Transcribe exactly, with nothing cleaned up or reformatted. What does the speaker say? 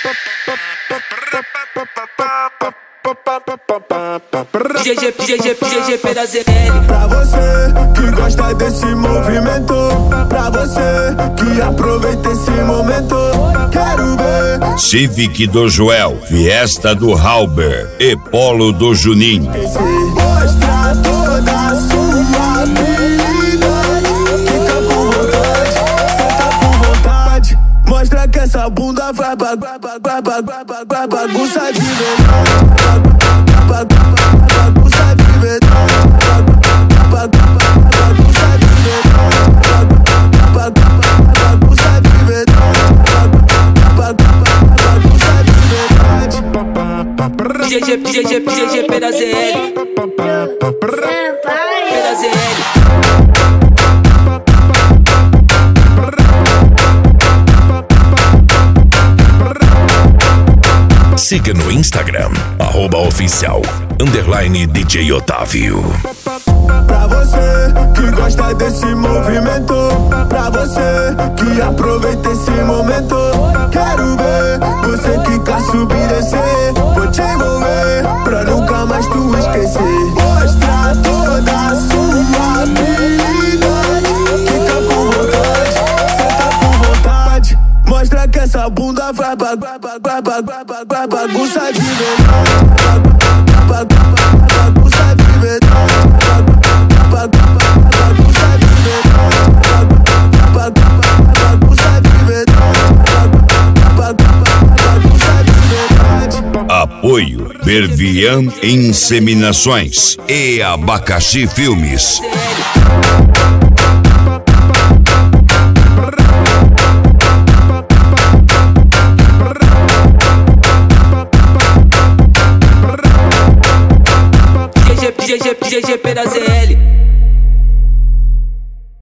G G, G G, G G P da Z L. Pra você que gosta desse movimento, pra você que aproveita esse momento, quero ver Civic do Joel, Fiesta do Halber e Polo do Juninho. mostrar toda a sua habilidade. Fica com vontade, senta com vontade. Mostra que essa bunda vai ba- ba- ba- ba- ba- ba- ba- ba- bagunça de verdade. Ba- ba- ba- Bagunça de verdade. Ba- ba- ba- Bagunça de verdade. Ba- ba- ba- Bagunça de verdade. Ba- ba- ba- Bagunça de verdade. G G, G G, G G P da Z L. P da Z L. Siga no Instagram, arroba oficial, underline D J Otávio. Pra você que gosta desse movimento, pra você que aproveita esse momento, quero ver você quicar, subir, descer. Vou te envolver pra nunca mais tu esquecer. Mostra toda a sua habilidade. Fica com vontade, senta com vontade. Mostra que essa bunda vai ba- ba- ba- ba- ba- ba- ba- ba- bagunça de verdade. Ba- ba- ba- Bagunça de verdade. Ba- ba- ba- Bagunça de verdade. Ba- ba- ba- Bagunça de verdade. Ba- ba- ba- Bagunça de verdade. Apoio Bervian Inseminações e Abacaxi Filmes. G G, G G, G G P da Z L.